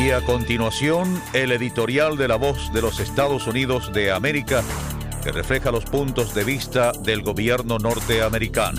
Y a continuación, el editorial de La Voz de los Estados Unidos de América, que refleja los puntos de vista del gobierno norteamericano.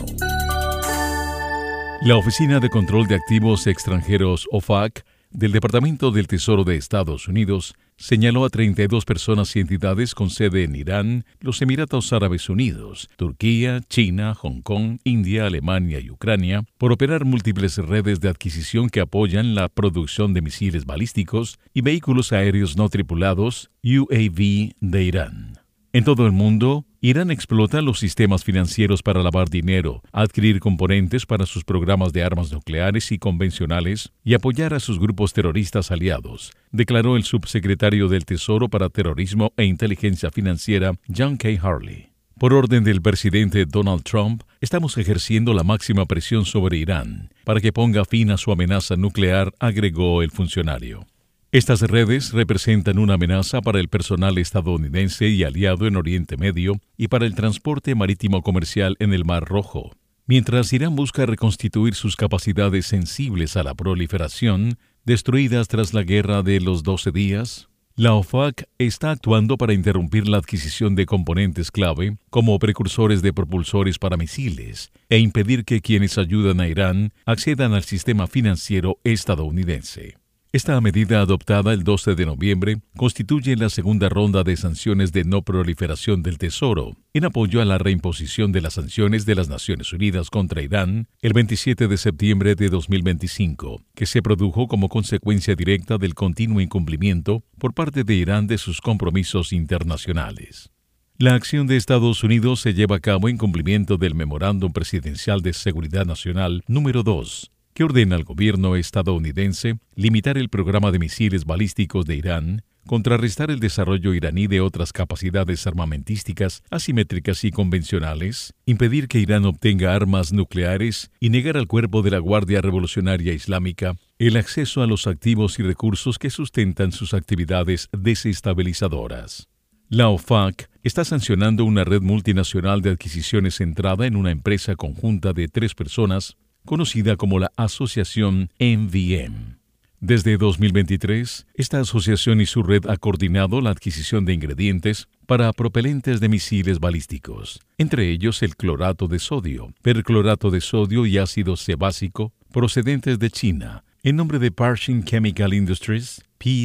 La Oficina de Control de Activos Extranjeros, OFAC, del Departamento del Tesoro de Estados Unidos, señaló a 32 personas y entidades con sede en Irán, los Emiratos Árabes Unidos, Turquía, China, Hong Kong, India, Alemania y Ucrania por operar múltiples redes de adquisición que apoyan la producción de misiles balísticos y vehículos aéreos no tripulados, UAV, de Irán. En todo el mundo, Irán explota los sistemas financieros para lavar dinero, adquirir componentes para sus programas de armas nucleares y convencionales y apoyar a sus grupos terroristas aliados, declaró el subsecretario del Tesoro para Terrorismo e Inteligencia Financiera, John K. Harley. Por orden del presidente Donald Trump, estamos ejerciendo la máxima presión sobre Irán para que ponga fin a su amenaza nuclear, agregó el funcionario. Estas redes representan una amenaza para el personal estadounidense y aliado en Oriente Medio y para el transporte marítimo comercial en el Mar Rojo. Mientras Irán busca reconstituir sus capacidades sensibles a la proliferación, destruidas tras la Guerra de los 12 días, la OFAC está actuando para interrumpir la adquisición de componentes clave, como precursores de propulsores para misiles, e impedir que quienes ayudan a Irán accedan al sistema financiero estadounidense. Esta medida, adoptada el 12 de noviembre, constituye la segunda ronda de sanciones de no proliferación del Tesoro, en apoyo a la reimposición de las sanciones de las Naciones Unidas contra Irán el 27 de septiembre de 2025, que se produjo como consecuencia directa del continuo incumplimiento por parte de Irán de sus compromisos internacionales. La acción de Estados Unidos se lleva a cabo en cumplimiento del Memorándum Presidencial de Seguridad Nacional número 2, que ordena al gobierno estadounidense limitar el programa de misiles balísticos de Irán, contrarrestar el desarrollo iraní de otras capacidades armamentísticas asimétricas y convencionales, impedir que Irán obtenga armas nucleares y negar al cuerpo de la Guardia Revolucionaria Islámica el acceso a los activos y recursos que sustentan sus actividades desestabilizadoras. La OFAC está sancionando una red multinacional de adquisiciones centrada en una empresa conjunta de 3 personas, conocida como la Asociación MVM. Desde 2023, esta asociación y su red ha coordinado la adquisición de ingredientes para propelentes de misiles balísticos, entre ellos el clorato de sodio, perclorato de sodio y ácido sebácico, procedentes de China, en nombre de Parching Chemical Industries,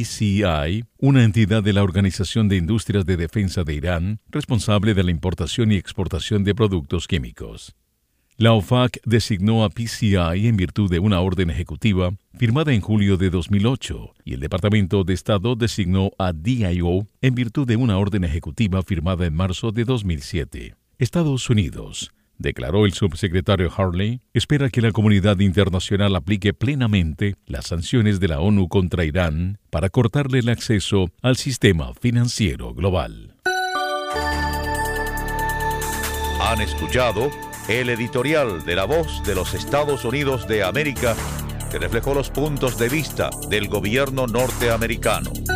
PCI, una entidad de la Organización de Industrias de Defensa de Irán, responsable de la importación y exportación de productos químicos. La OFAC designó a PCI en virtud de una orden ejecutiva firmada en julio de 2008 y el Departamento de Estado designó a DIO en virtud de una orden ejecutiva firmada en marzo de 2007. Estados Unidos, declaró el subsecretario Harley, espera que la comunidad internacional aplique plenamente las sanciones de la ONU contra Irán para cortarle el acceso al sistema financiero global. Han escuchado el editorial de La Voz de los Estados Unidos de América, que reflejó los puntos de vista del gobierno norteamericano.